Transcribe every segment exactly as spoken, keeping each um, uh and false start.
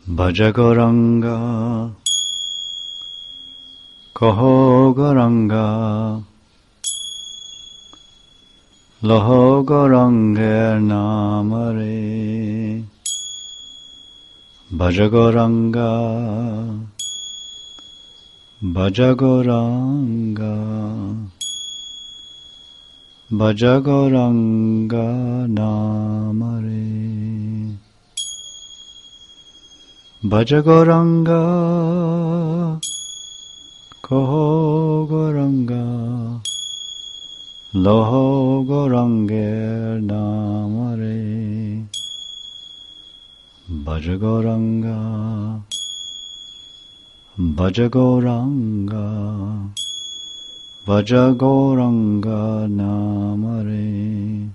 Bhaja Gauranga, Kaho Gauranga, Laho Gaurangar Namare. Bhaja Gauranga, Bhaja Gauranga, Bhaja Gauranga Namare. Bhaja Gauranga, Kaho Gauranga, Laho Gaurangar Namare. Bhaja Gauranga, Bhaja Gauranga, Bhaja Gauranga Namare.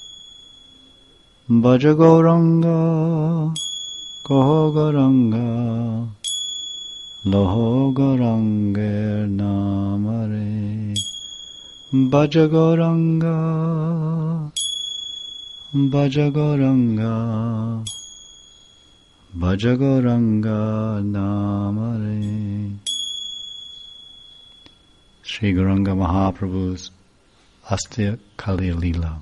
Bhaja Gauranga, Kaho Gauranga, Laho Gaurangar Namare. Bhaja Gauranga, Bhaja Gauranga, Bhaja Gauranga Namare. Sri Gauranga Mahaprabhu's Astakali Leela.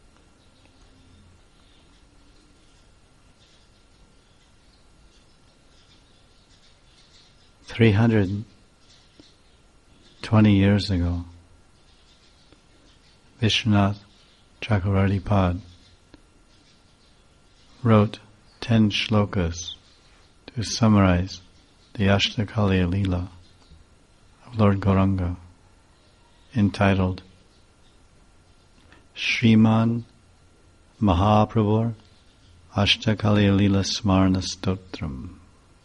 Three hundred twenty years ago, Vishwanath Chakravarti Pad wrote ten shlokas to summarize the Ashtakali Leela of Lord Gauranga, entitled Shriman Mahaprabhur Ashtakali Leela Smarna Stotram.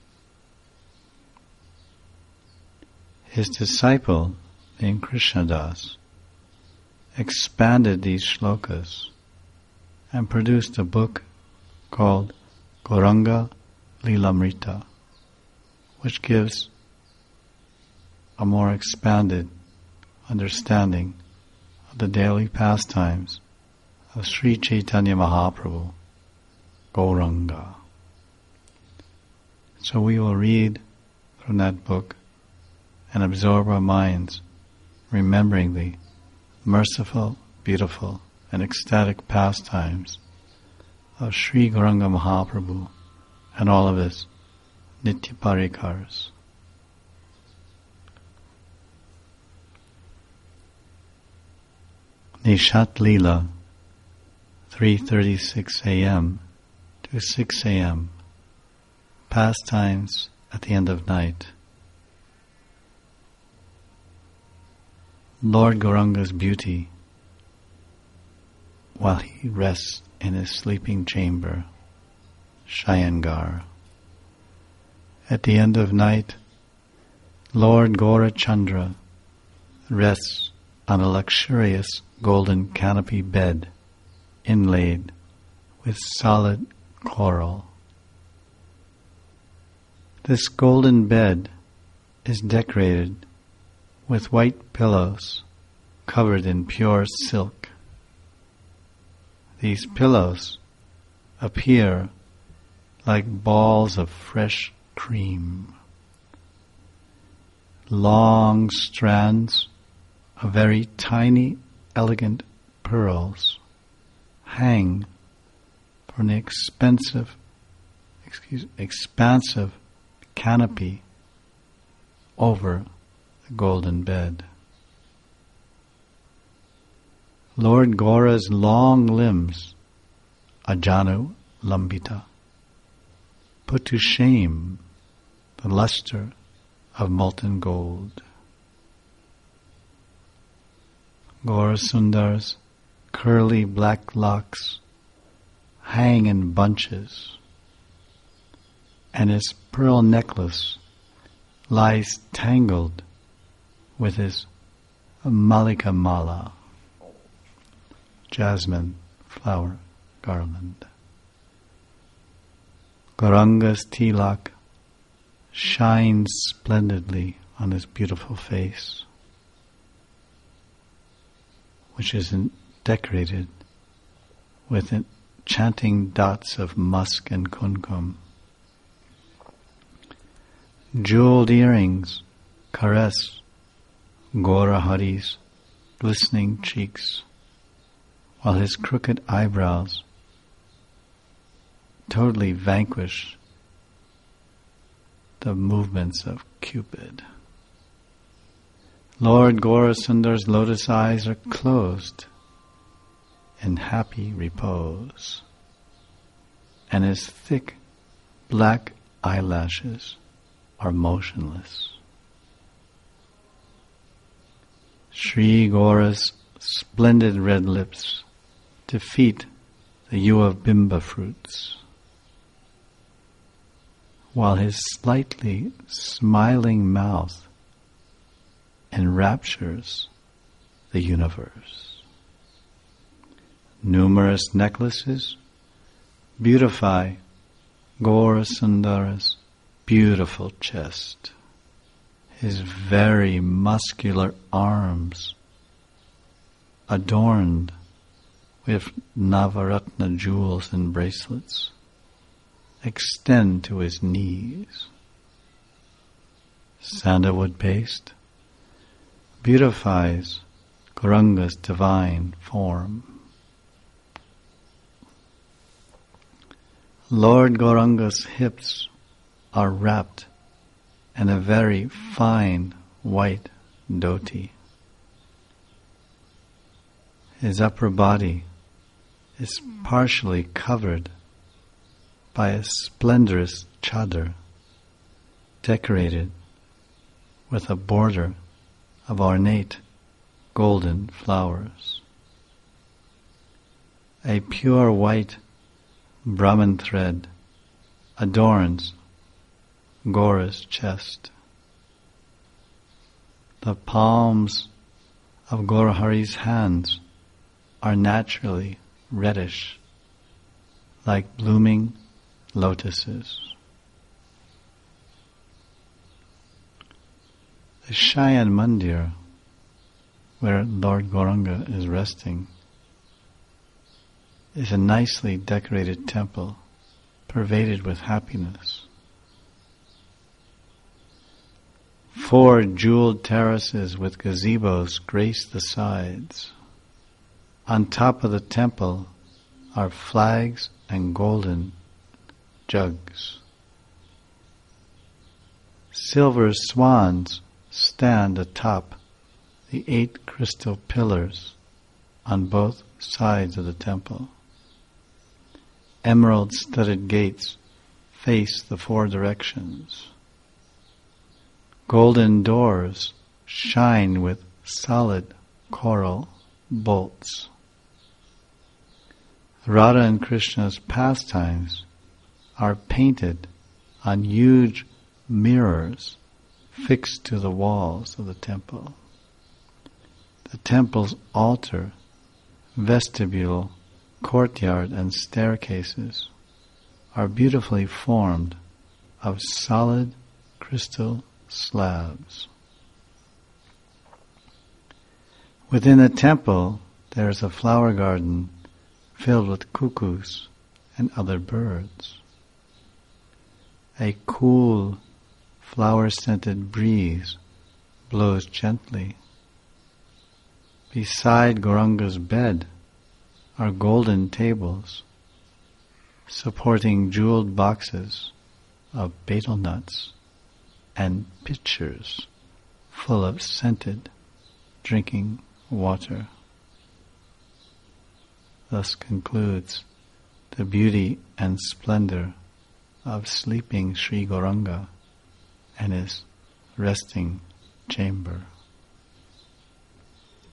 His disciple, named Krishnadas, expanded these shlokas and produced a book called Gauranga Leelamrita, which gives a more expanded understanding of the daily pastimes of Sri Chaitanya Mahaprabhu, Gauranga. So we will read from that book and absorb our minds, remembering the merciful, beautiful, and ecstatic pastimes of Sri Gauranga Mahaprabhu and all of his Nitya Parikars. Nishat Leela, three thirty-six a.m. to six a.m. Pastimes at the end of night. Lord Gauranga's beauty, while he rests in his sleeping chamber, Shayangar. At the end of night, Lord Gaurachandra rests on a luxurious golden canopy bed inlaid with solid coral. This golden bed is decorated with white pillows covered in pure silk. These pillows appear like balls of fresh cream. Long strands of very tiny, elegant pearls hang from the expensive, excuse, expansive canopy over the golden bed. Lord Gaura's long limbs, Ajanu Lambita, put to shame the luster of molten gold. Gaura Sundar's curly black locks hang in bunches, and his pearl necklace lies tangled with his Malika Mala, jasmine flower garland. Gauranga's tilak shines splendidly on his beautiful face, which is decorated with enchanting dots of musk and kumkum. Jeweled earrings caress Gaura Hari's glistening cheeks, while his crooked eyebrows totally vanquish the movements of Cupid. Lord Gaurasundar's lotus eyes are closed in happy repose, and his thick black eyelashes are motionless. Sri Gaura's splendid red lips defeat the hue of bimba fruits, while his slightly smiling mouth enraptures the universe. Numerous necklaces beautify Gaurasundara's beautiful chest. His very muscular arms, adorned with Navaratna jewels and bracelets, extend to his knees. Sandalwood paste beautifies Gauranga's divine form. Lord Gauranga's hips are wrapped in a very fine white dhoti. His upper body is partially covered by a splendorous chadar decorated with a border of ornate golden flowers. A pure white Brahman thread adorns Gaura's chest. The palms of Gaurahari's hands are naturally reddish, like blooming lotuses. The Shayan Mandir, where Lord Gauranga is resting, is a nicely decorated temple pervaded with happiness. Four jeweled terraces with gazebos grace the sides. On top of the temple are flags and golden jugs. Silver swans stand atop the eight crystal pillars on both sides of the temple. Emerald-studded gates face the four directions. Golden doors shine with solid coral bolts. Radha and Krishna's pastimes are painted on huge mirrors fixed to the walls of the temple. The temple's altar, vestibule, courtyard, and staircases are beautifully formed of solid crystal slabs. Within the temple there is a flower garden filled with cuckoos and other birds. A cool, flower-scented breeze blows gently. Beside Gauranga's bed are golden tables supporting jeweled boxes of betel nuts and pitchers full of scented drinking water. Thus concludes the beauty and splendor of sleeping Sri Gauranga and his resting chamber.